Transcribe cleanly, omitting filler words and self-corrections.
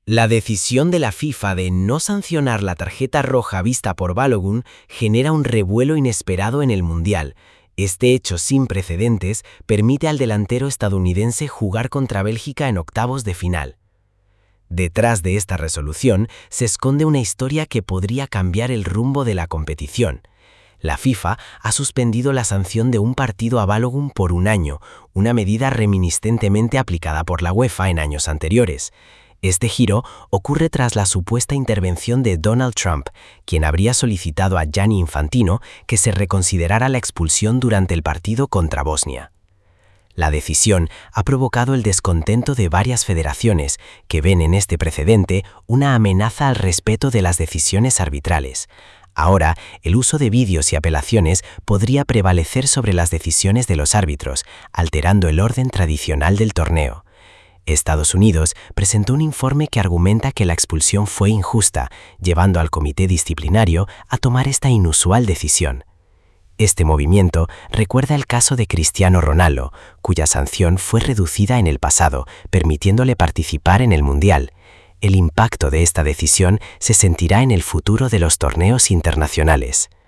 La decisión de la FIFA de no sancionar la tarjeta roja vista por Balogun genera un revuelo inesperado en el Mundial. Este hecho sin precedentes permite al delantero estadounidense jugar contra Bélgica en octavos de final. Detrás de esta resolución se esconde una historia que podría cambiar el rumbo de la competición. La FIFA ha suspendido la sanción de un partido a Balogun por un año, una medida reminiscentemente aplicada por la UEFA en años anteriores. Este giro ocurre tras la supuesta intervención de Donald Trump, quien habría solicitado a Gianni Infantino que se reconsiderara la expulsión durante el partido contra Bosnia. La decisión ha provocado el descontento de varias federaciones que ven en este precedente una amenaza al respeto de las decisiones arbitrales. Ahora, el uso de vídeos y apelaciones podría prevalecer sobre las decisiones de los árbitros, alterando el orden tradicional del torneo. Estados Unidos presentó un informe que argumenta que la expulsión fue injusta, llevando al comité disciplinario a tomar esta inusual decisión. Este movimiento recuerda el caso de Cristiano Ronaldo, cuya sanción fue reducida en el pasado, permitiéndole participar en el Mundial. El impacto de esta decisión se sentirá en el futuro de los torneos internacionales.